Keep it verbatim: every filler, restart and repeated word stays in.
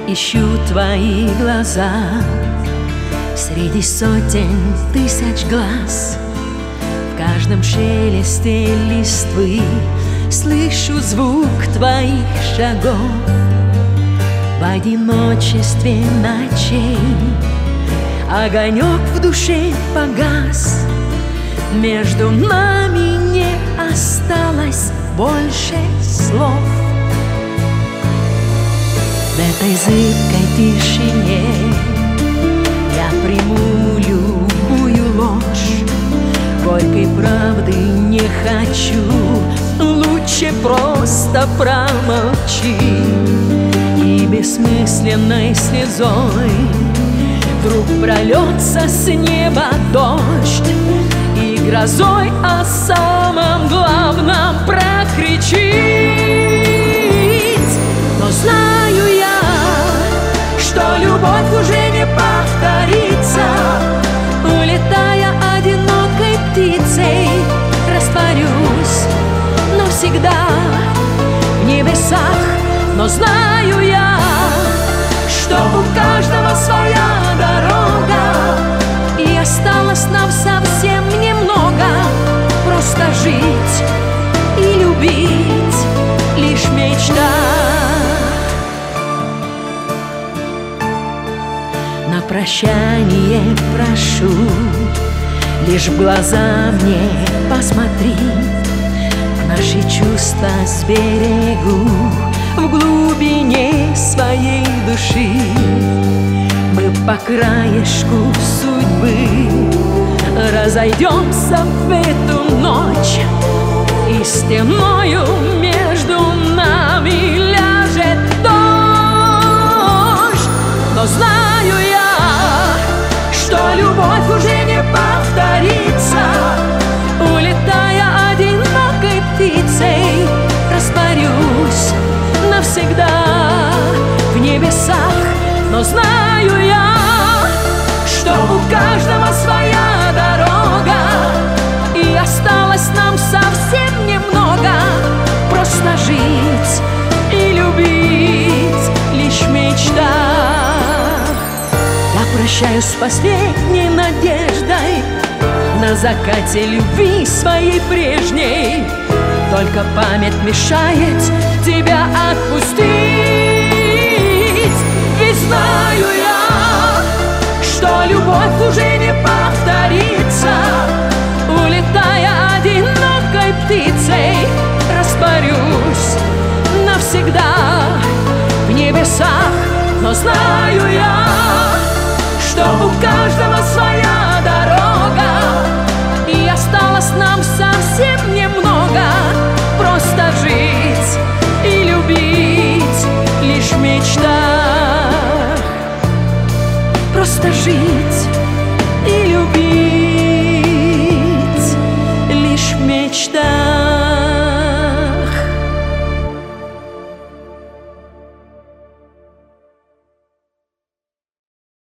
ищу твои глаза среди сотен тысяч глаз. В каждом шелесте листвы слышу звук твоих шагов. В одиночестве ночей огонек в душе погас. Между нами не осталось больше слов. В этой зыбкой тишине я приму любую ложь. Горькой правды не хочу, лучше просто промолчи. И бессмысленной слезой вдруг прольется с неба дождь, и грозой о самом главном прокричит. Но знаю я, что любовь уже не повторится. Улетая одинокой птицей, растворюсь навсегда в небесах. Но знаю я, что у каждого своя дорога, и осталось нам совсем немного. Просто жить и любить, лишь мечта. На прощание прошу, лишь в глаза мне посмотри. Наши чувства сберегу в глубине своей души. Мы по краешку судьбы разойдемся в эту ночь, и стеною между нами ляжет дождь. Но знаю я, что любовь уже не повторится. Улетая одинокой птицей, растворюсь навсегда в небесах. Но знаю я, что у каждого своя дорога, и осталось нам совсем немного. Просто жить и любить, лишь мечта. Я прощаюсь с последней надеждой на закате любви своей прежней. Только память мешает тебя отпустить. Ведь знаю я, что любовь уже не повторится. Улетая одинокой птицей, растворюсь навсегда в небесах. Но знаю я, что у каждого своя